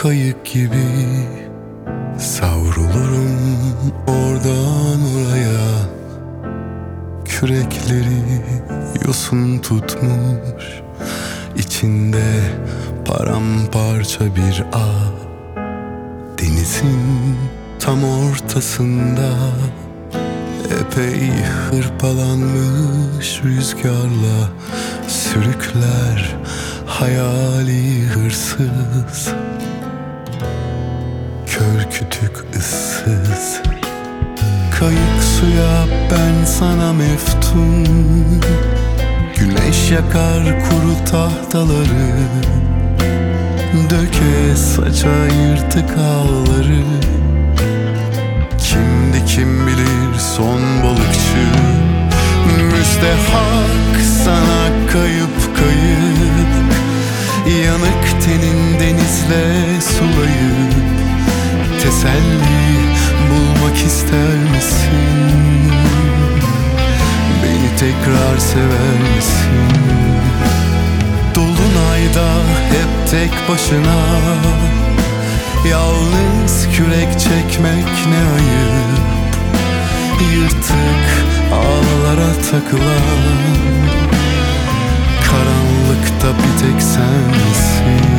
kayık gibi savrulurum oradan oraya. Kürekleri yosun tutmuş, içinde paramparça bir ağ. Denizin tam ortasında epey hırpalanmış rüzgarla sürükler hayali hırsız. Kör kütük ıssız, kayık suya ben sana meftun. Güneş yakar kuru tahtaları, döke saça yırtık ağları. Kimdi kim bilir son balıkçı, müstehak sana kayıp kayıp. Yanık tenin denizle sulayıp teselli bulmak ister misin? Beni tekrar sever misin? Dolunayda hep tek başına, yalnız kürek çekmek ne ayıp. Yırtık ağlara takılan, karanlıkta bir tek sen misin?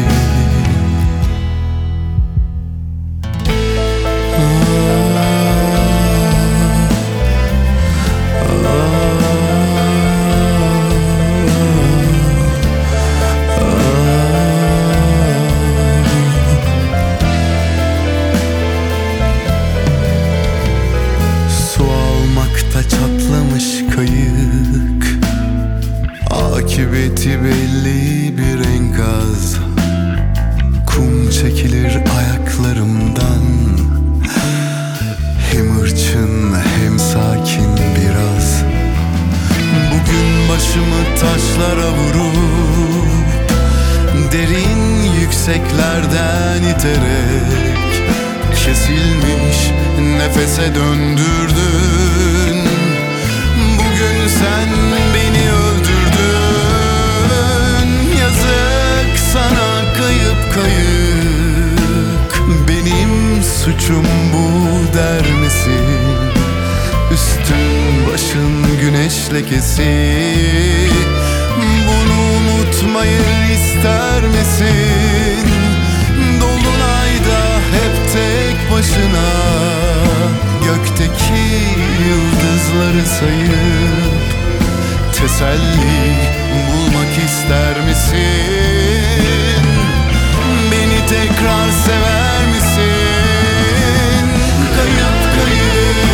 Çatlamış kayık, akıbeti belli bir enkaz. Kum çekilir ayaklarımdan, hem hırçın hem sakin biraz. Bugün başımı taşlara vurup derin yükseklerden iterek kesilmiş nefese döndürdün. Bugün sen beni öldürdün. Yazık sana kayıp kayık. Benim suçum bu der misin? Üstün başın güneş lekesi, bunu unutmayı ister misin? Dolunayda hep tek başına, gökteki yıldızları sayıp teselli bulmak ister misin? Beni tekrar sever misin? Kayıp kayıp,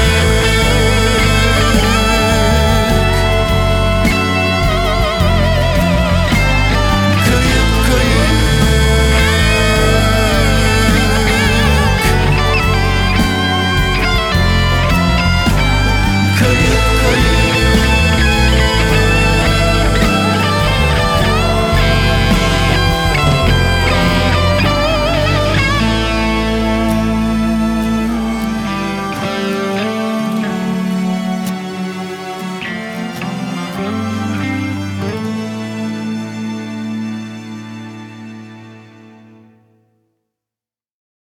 kayıp kayıp, kayıp kayıp.